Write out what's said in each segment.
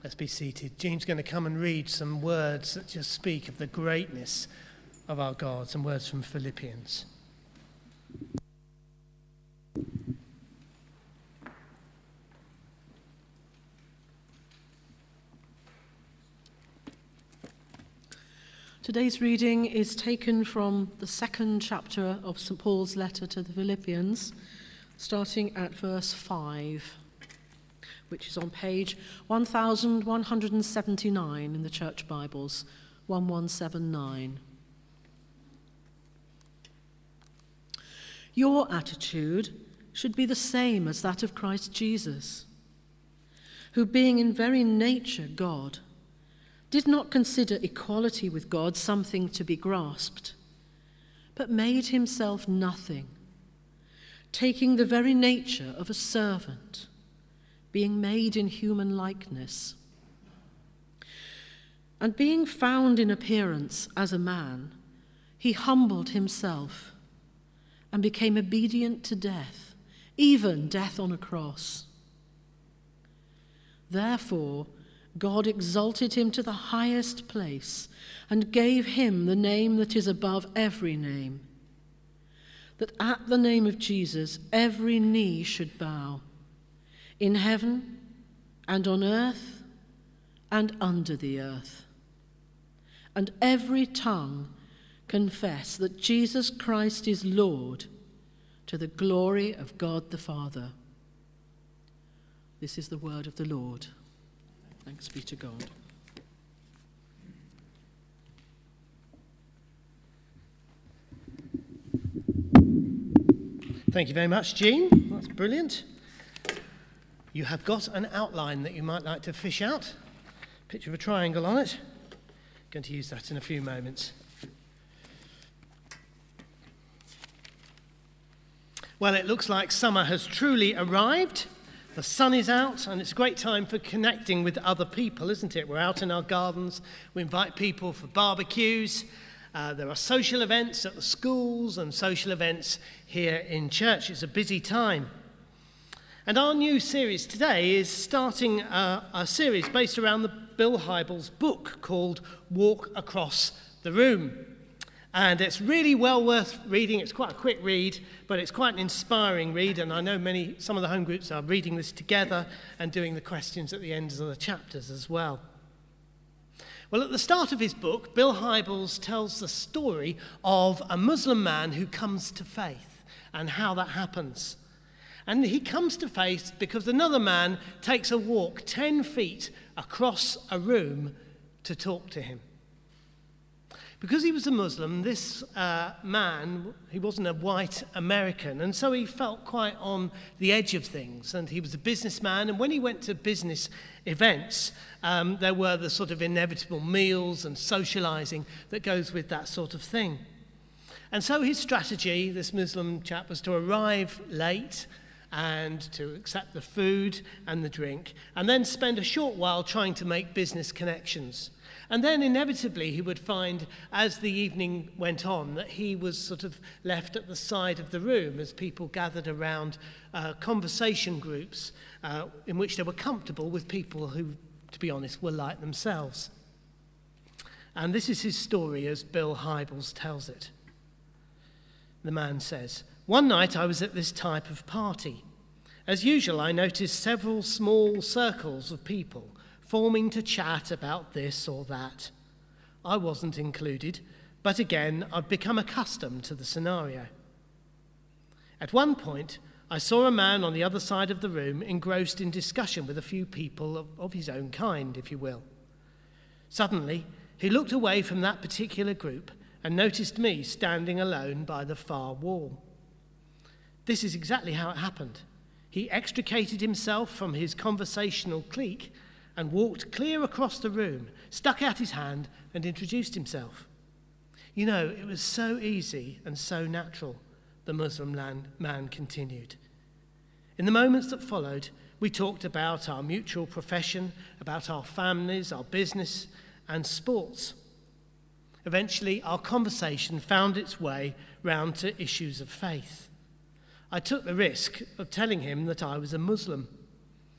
Let's be seated. Jean's going to come and read some words that just speak of the greatness of our God, some words from Philippians. Today's reading is taken from the second chapter of St. Paul's letter to the Philippians, starting at verse 5, which is on page 1179 in the Church Bibles, 1179. Your attitude should be the same as that of Christ Jesus, who being in very nature God, did not consider equality with God something to be grasped, but made himself nothing, taking the very nature of a servant, being made in human likeness. And being found in appearance as a man, he humbled himself and became obedient to death, even death on a cross. Therefore, God exalted him to the highest place and gave him the name that is above every name, that at the name of Jesus every knee should bow, in heaven and on earth and under the earth, and every tongue confess that Jesus Christ is Lord, to the glory of God the Father. This is the word of the Lord. Thanks be to God. Thank you very much, Jean. That's brilliant. You have got an outline that you might like to fish out. Picture of a triangle on it. Going to use that in a few moments. Well, it looks like summer has truly arrived. The sun is out, and it's a great time for connecting with other people, isn't it? We're out in our gardens. We invite people for barbecues. There are social events at the schools and social events here in church. It's a busy time. And our new series today is starting a series based around Bill Hybels' book called Walk Across the Room. And it's really well worth reading. It's quite a quick read, but it's quite an inspiring read. And I know some of the home groups are reading this together and doing the questions at the ends of the chapters as well. Well, at the start of his book, Bill Hybels tells the story of a Muslim man who comes to faith and how that happens. And he comes to faith because another man takes a walk 10 feet across a room to talk to him. Because he was a Muslim, this man, he wasn't a white American, and so he felt quite on the edge of things. And he was a businessman, and when he went to business events, there were the sort of inevitable meals and socializing that goes with that sort of thing. And so his strategy, this Muslim chap, was to arrive late and to accept the food and the drink, and then spend a short while trying to make business connections. And then inevitably he would find, as the evening went on, that he was sort of left at the side of the room as people gathered around conversation groups in which they were comfortable with people who, to be honest, were like themselves. And this is his story as Bill Hybels tells it. The man says, "One night I was at this type of party. As usual, I noticed several small circles of people forming to chat about this or that. I wasn't included, but again, I've become accustomed to the scenario. At one point, I saw a man on the other side of the room engrossed in discussion with a few people of his own kind, if you will. Suddenly, he looked away from that particular group and noticed me standing alone by the far wall. This is exactly how it happened. He extricated himself from his conversational clique and walked clear across the room, stuck out his hand and introduced himself. You know, it was so easy and so natural," the Muslim man continued. In the moments that followed, we talked about our mutual profession, about our families, our business and sports. Eventually, our conversation found its way round to issues of faith. I took the risk of telling him that I was a Muslim.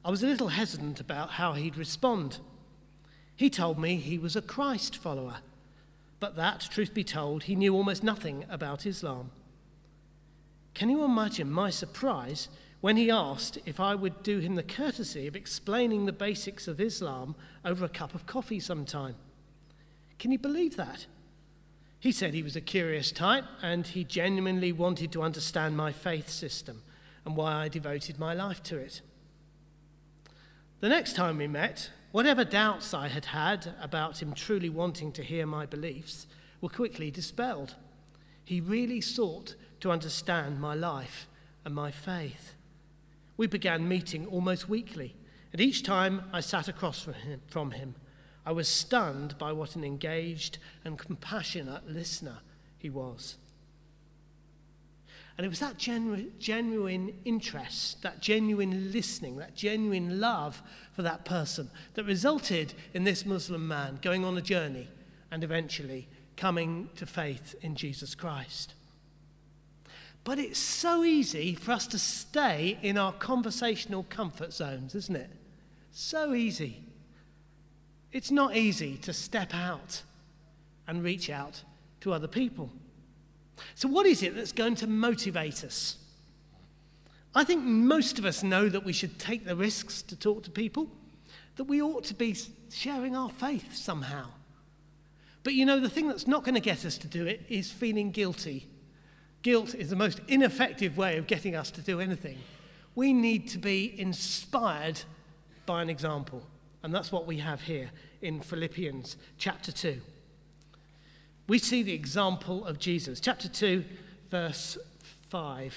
I was a little hesitant about how he'd respond. He told me he was a Christ follower, but that, truth be told, he knew almost nothing about Islam. Can you imagine my surprise when he asked if I would do him the courtesy of explaining the basics of Islam over a cup of coffee sometime? Can you believe that? He said he was a curious type and he genuinely wanted to understand my faith system and why I devoted my life to it. The next time we met, whatever doubts I had had about him truly wanting to hear my beliefs were quickly dispelled. He really sought to understand my life and my faith. We began meeting almost weekly, and each time I sat across from him, I was stunned by what an engaged and compassionate listener he was. And it was that genuine interest, that genuine listening, that genuine love for that person that resulted in this Muslim man going on a journey and eventually coming to faith in Jesus Christ. But it's so easy for us to stay in our conversational comfort zones, isn't it? So easy. It's not easy to step out and reach out to other people. So what is it that's going to motivate us? I think most of us know that we should take the risks to talk to people, that we ought to be sharing our faith somehow. But you know, the thing that's not going to get us to do it is feeling guilty. Guilt is the most ineffective way of getting us to do anything. We need to be inspired by an example. And that's what we have here in Philippians chapter 2. We see the example of Jesus. Chapter 2, verse 5.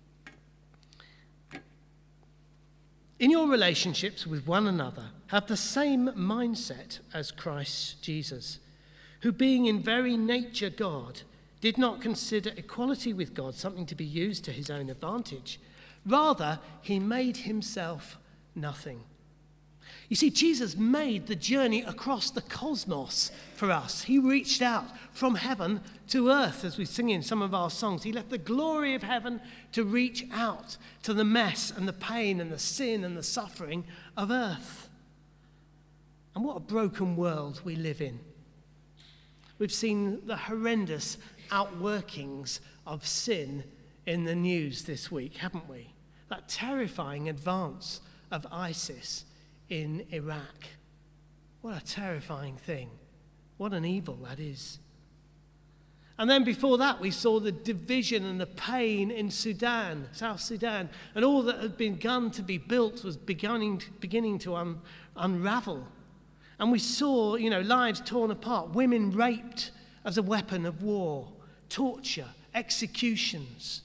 In your relationships with one another, have the same mindset as Christ Jesus, who being in very nature God, did not consider equality with God something to be used to his own advantage. Rather, he made himself nothing. You see, Jesus made the journey across the cosmos for us. He reached out from heaven to earth, as we sing in some of our songs. He left the glory of heaven to reach out to the mess and the pain and the sin and the suffering of earth. And what a broken world we live in. We've seen the horrendous outworkings of sin in the news this week, haven't we? That terrifying advance of ISIS in Iraq. What a terrifying thing. What an evil that is. And then before that, we saw the division and the pain in Sudan, South Sudan, and all that had begun to be built was beginning to unravel. And we saw, lives torn apart, women raped as a weapon of war, torture, executions.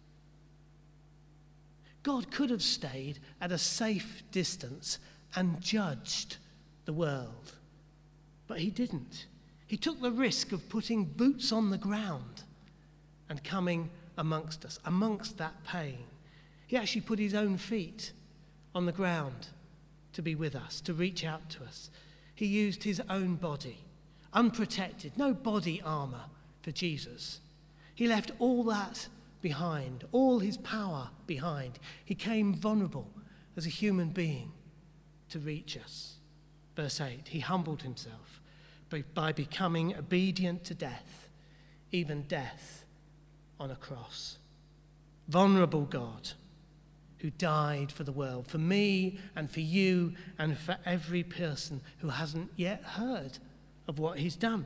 God could have stayed at a safe distance and judged the world. But he didn't. He took the risk of putting boots on the ground and coming amongst us, amongst that pain. He actually put his own feet on the ground to be with us, to reach out to us. He used his own body, unprotected, no body armor for Jesus. He left all that behind, all his power behind. He came vulnerable as a human being to reach us. Verse 8, he humbled himself by becoming obedient to death, even death on a cross. Vulnerable God who died for the world, for me and for you and for every person who hasn't yet heard of what he's done.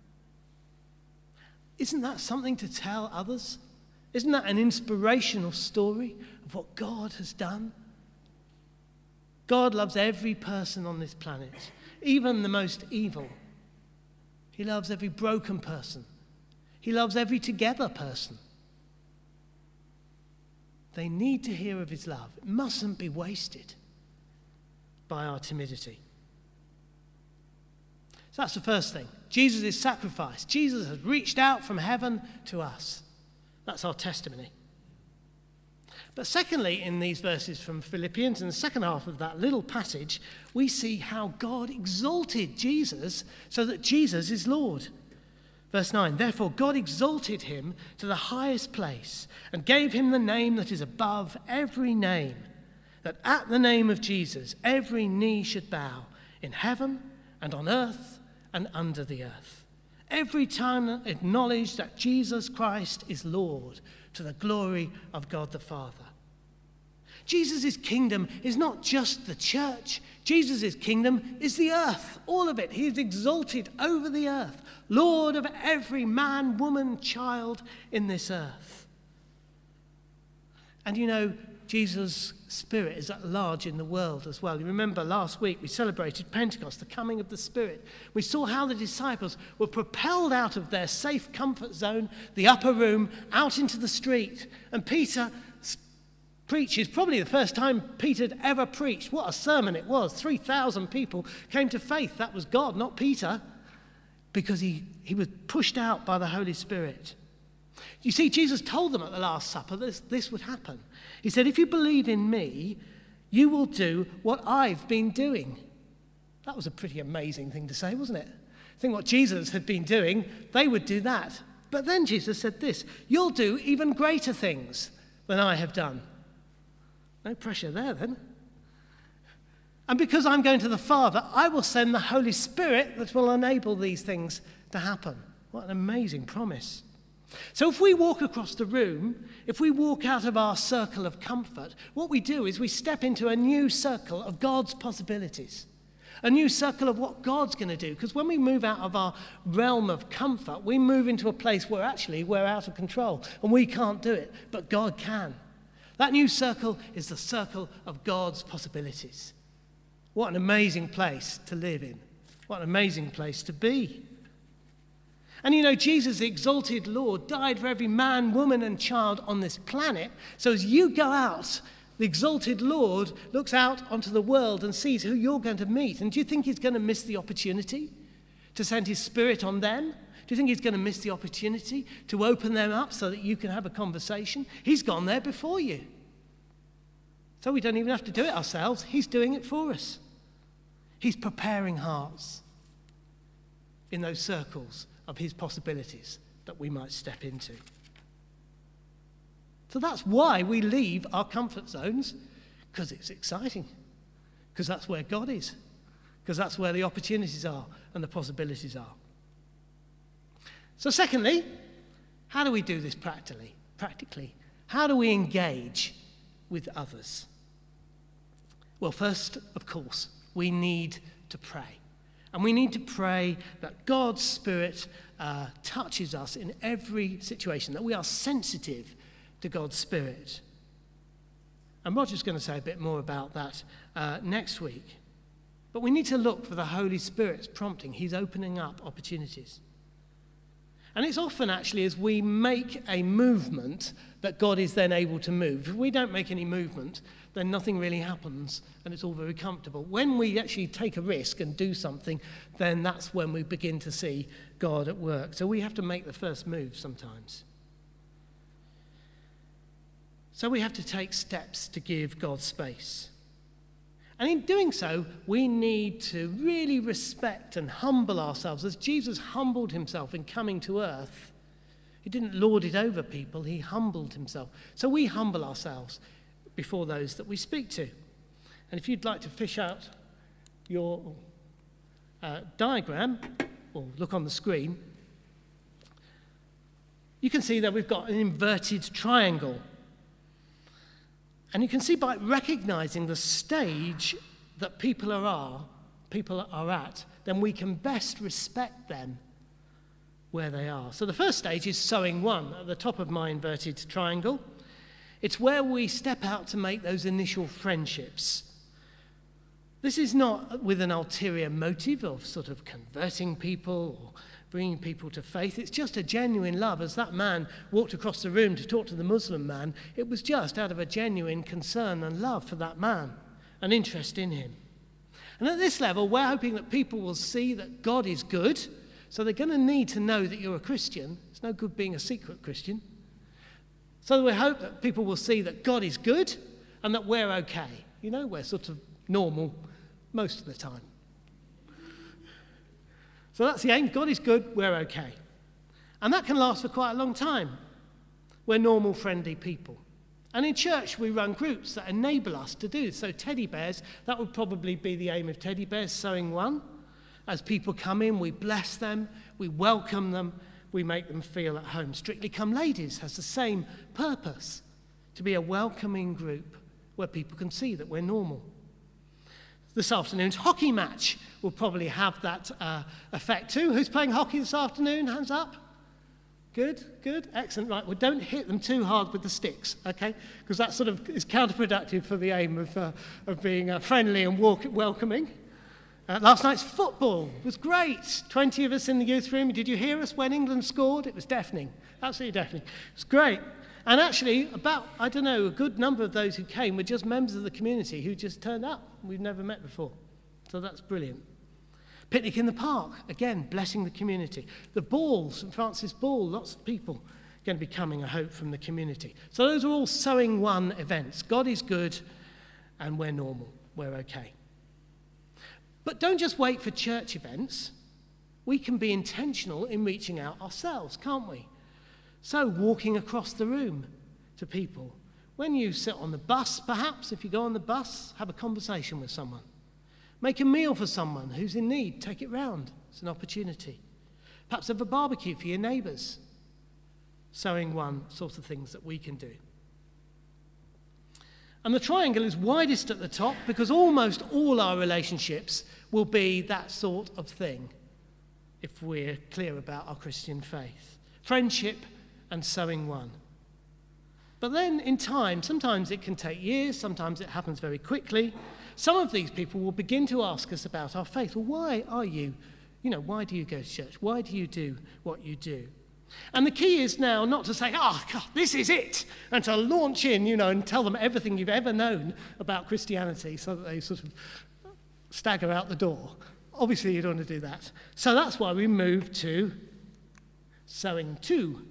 Isn't that something to tell others? Isn't that an inspirational story of what God has done? God loves every person on this planet, even the most evil. He loves every broken person. He loves every together person. They need to hear of his love. It mustn't be wasted by our timidity. So that's the first thing. Jesus is sacrificed. Jesus has reached out from heaven to us. That's our testimony. But secondly, in these verses from Philippians, in the second half of that little passage, we see how God exalted Jesus so that Jesus is Lord. Verse 9, therefore God exalted him to the highest place and gave him the name that is above every name, that at the name of Jesus, every knee should bow in heaven and on earth and under the earth. Every tongue acknowledge that Jesus Christ is Lord, to the glory of God the Father. Jesus' kingdom is not just the church. Jesus' kingdom is the earth, all of it. He is exalted over the earth, Lord of every man, woman, child in this earth. And you know, Jesus' Spirit is at large in the world as well. You remember last week we celebrated Pentecost, the coming of the Spirit. We saw how the disciples were propelled out of their safe comfort zone, the upper room, out into the street. And Peter preaches, probably the first time Peter had ever preached. What a sermon it was. 3,000 people came to faith. That was God, not Peter, because he was pushed out by the Holy Spirit. You see, Jesus told them at the Last Supper this would happen. He said, if you believe in me, you will do what I've been doing. That was a pretty amazing thing to say, wasn't it? Think what Jesus had been doing, they would do that. But then Jesus said this, you'll do even greater things than I have done. No pressure there then. And because I'm going to the Father, I will send the Holy Spirit that will enable these things to happen. What an amazing promise. So if we walk across the room, if we walk out of our circle of comfort, what we do is we step into a new circle of God's possibilities, a new circle of what God's going to do. Because when we move out of our realm of comfort, we move into a place where actually we're out of control and we can't do it, but God can. That new circle is the circle of God's possibilities. What an amazing place to live in. What an amazing place to be. And you know, Jesus, the exalted Lord, died for every man, woman, and child on this planet. So as you go out, the exalted Lord looks out onto the world and sees who you're going to meet. And do you think he's going to miss the opportunity to send his Spirit on them? Do you think he's going to miss the opportunity to open them up so that you can have a conversation? He's gone there before you. So we don't even have to do it ourselves. He's doing it for us. He's preparing hearts in those circles of his possibilities that we might step into. So that's why we leave our comfort zones, because it's exciting, because that's where God is, because that's where the opportunities are and the possibilities are. So secondly, how do we do this practically? How do we engage with others? Well, first, of course, we need to pray. And we need to pray that God's Spirit touches us in every situation, that we are sensitive to God's Spirit. And Roger's going to say a bit more about that next week. But we need to look for the Holy Spirit's prompting. He's opening up opportunities. And it's often actually as we make a movement that God is then able to move. If we don't make any movement, then nothing really happens and it's all very comfortable. When we actually take a risk and do something, then that's when we begin to see God at work. So we have to make the first move sometimes. So we have to take steps to give God space. And in doing so, we need to really respect and humble ourselves. As Jesus humbled himself in coming to earth, he didn't lord it over people, he humbled himself. So we humble ourselves before those that we speak to. And if you'd like to fish out your diagram, or look on the screen, you can see that we've got an inverted triangle. And you can see by recognizing the stage that people are at, then we can best respect them where they are. So the first stage is sowing one at the top of my inverted triangle. It's where we step out to make those initial friendships. This is not with an ulterior motive of sort of converting people or bringing people to faith. It's just a genuine love. As that man walked across the room to talk to the Muslim man, it was just out of a genuine concern and love for that man, an interest in him. And at this level, we're hoping that people will see that God is good, so they're going to need to know that you're a Christian. It's no good being a secret Christian. So we hope that people will see that God is good and that we're okay. You know, we're sort of normal most of the time. So that's the aim. God is good, we're okay. And that can last for quite a long time. We're normal, friendly people. And in church, we run groups that enable us to do this. So teddy bears, that would probably be the aim of Teddy Bears, Sowing One. As people come in, we bless them, we welcome them, we make them feel at home. Strictly Come Ladies has the same purpose, to be a welcoming group where people can see that we're normal. This afternoon's hockey match will probably have that effect too. Who's playing hockey this afternoon? Hands up. Good, excellent. Right, well, don't hit them too hard with the sticks, okay? Because that sort of is counterproductive for the aim of being friendly and welcoming. Last night's football was great. 20 of us in the youth room. Did you hear us when England scored? It was deafening, absolutely deafening. It was great. And actually, a good number of those who came were just members of the community who just turned up. We've never met before. So that's brilliant. Picnic in the park, again, blessing the community. The ball, St. Francis Ball, lots of people going to be coming, I hope, from the community. So those are all Sowing One events. God is good and we're normal. We're okay. But don't just wait for church events. We can be intentional in reaching out ourselves, can't we? So walking across the room to people. When you sit on the bus, perhaps, if you go on the bus, have a conversation with someone. Make a meal for someone who's in need. Take it round. It's an opportunity. Perhaps have a barbecue for your neighbours. Sowing One, sort of things that we can do. And the triangle is widest at the top because almost all our relationships will be that sort of thing if we're clear about our Christian faith. Friendship and Sowing One. But then in time, sometimes it can take years, sometimes it happens very quickly. Some of these people will begin to ask us about our faith. Well, why do you go to church? Why do you do what you do? And the key is now not to say, God, this is it, and to launch in, and tell them everything you've ever known about Christianity so that they sort of stagger out the door. Obviously, you don't want to do that. So that's why we move to Sowing Two.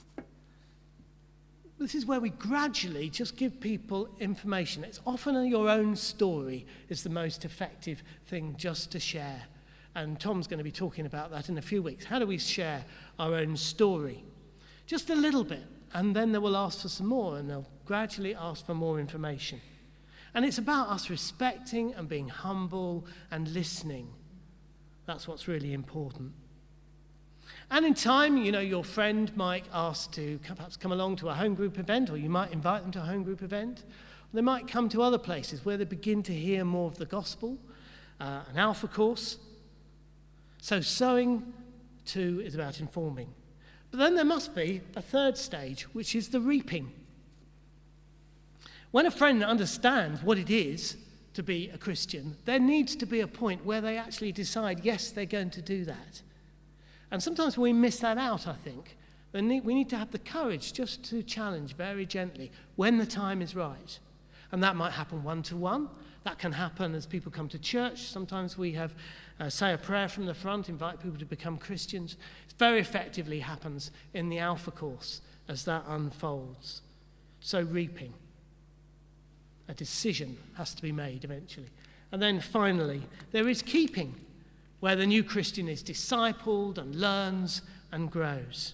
This is where we gradually just give people information. It's often your own story is the most effective thing just to share. And Tom's going to be talking about that in a few weeks. How do we share our own story? Just a little bit, and then they will ask for some more, and they'll gradually ask for more information. And it's about us respecting and being humble and listening. That's what's really important. And in time, your friend might ask to perhaps come along to a home group event, or you might invite them to a home group event. They might come to other places where they begin to hear more of the gospel, an Alpha course. So Sowing Two is about informing. But then there must be a third stage, which is the reaping. When a friend understands what it is to be a Christian, there needs to be a point where they actually decide, yes, they're going to do that. And sometimes we miss that out, I think. We need to have the courage just to challenge very gently when the time is right. And that might happen one-to-one. That can happen as people come to church. Sometimes we have say a prayer from the front, invite people to become Christians. It very effectively happens in the Alpha course as that unfolds. So reaping. A decision has to be made eventually. And then finally, there is keeping, where the new Christian is discipled and learns and grows.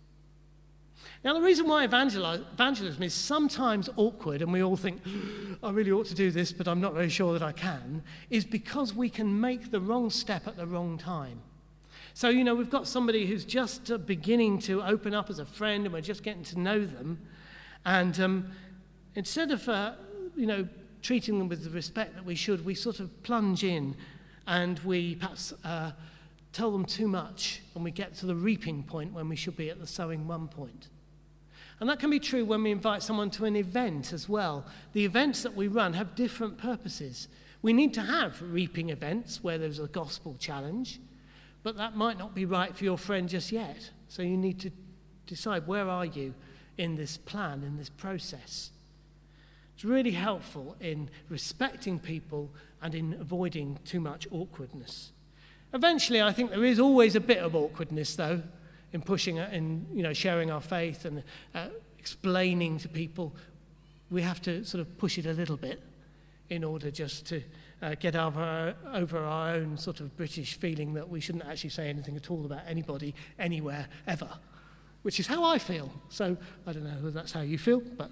Now, the reason why evangelism is sometimes awkward, and we all think, I really ought to do this, but I'm not very sure that I can, is because we can make the wrong step at the wrong time. So, we've got somebody who's just beginning to open up as a friend, and we're just getting to know them. And instead of, treating them with the respect that we should, we sort of plunge in and we perhaps tell them too much, and we get to the reaping point when we should be at the Sowing One point. And that can be true when we invite someone to an event as well. The events that we run have different purposes. We need to have reaping events where there's a gospel challenge, but that might not be right for your friend just yet. So you need to decide, where are you in this plan, in this process? It's really helpful in respecting people and in avoiding too much awkwardness. Eventually, I think there is always a bit of awkwardness, though, in pushing it, in sharing our faith and explaining to people. We have to sort of push it a little bit in order just to get over our own sort of British feeling that we shouldn't actually say anything at all about anybody, anywhere, ever, which is how I feel. So I don't know whether that's how you feel, but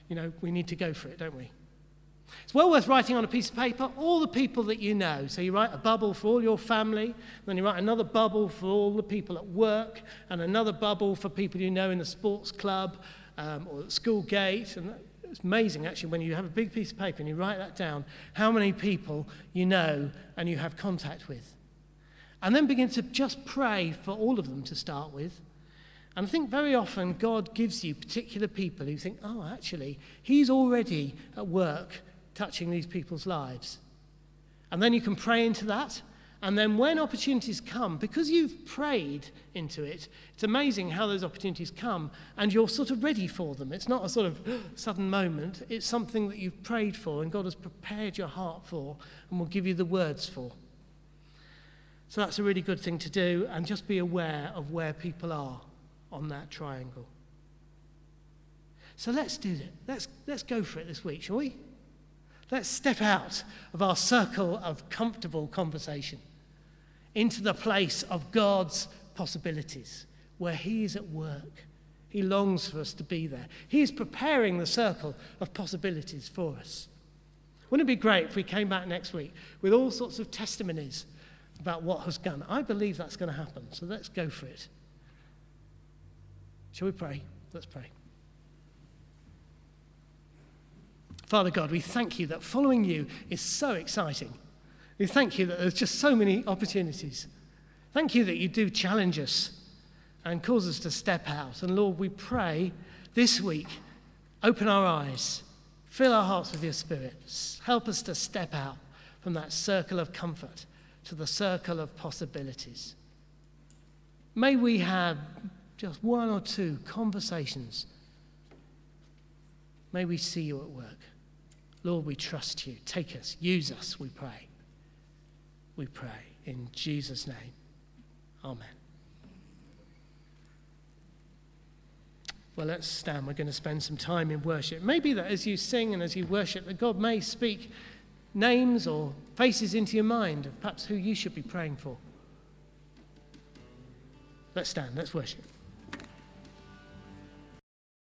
we need to go for it, don't we? It's well worth writing on a piece of paper all the people that you know. So you write a bubble for all your family, then you write another bubble for all the people at work, and another bubble for people you know in the sports club or at school gate. And it's amazing, actually, when you have a big piece of paper and you write that down, how many people you know and you have contact with. And then begin to just pray for all of them to start with. And I think very often God gives you particular people who think, oh, actually, he's already at work touching these people's lives. And then you can pray into that. And then when opportunities come, because you've prayed into it, it's amazing how those opportunities come and you're sort of ready for them. It's not a sort of sudden moment. It's something that you've prayed for and God has prepared your heart for and will give you the words for. So that's a really good thing to do, and just be aware of where people are on that triangle. So let's do it. Let's go for it this week, shall we? Let's step out of our circle of comfortable conversation into the place of God's possibilities, where he is at work. He longs for us to be there. He is preparing the circle of possibilities for us. Wouldn't it be great if we came back next week with all sorts of testimonies about what has gone? I believe that's going to happen, so let's go for it. Shall we pray? Let's pray. Father God, we thank you that following you is so exciting. We thank you that there's just so many opportunities. Thank you that you do challenge us and cause us to step out. And Lord, we pray this week, open our eyes, fill our hearts with your Spirit. Help us to step out from that circle of comfort to the circle of possibilities. May we have just one or two conversations. May we see you at work. Lord, we trust you. Take us, use us, we pray. We pray in Jesus' name. Amen. Well, let's stand. We're going to spend some time in worship. Maybe that as you sing and as you worship, that God may speak names or faces into your mind of perhaps who you should be praying for. Let's stand. Let's worship.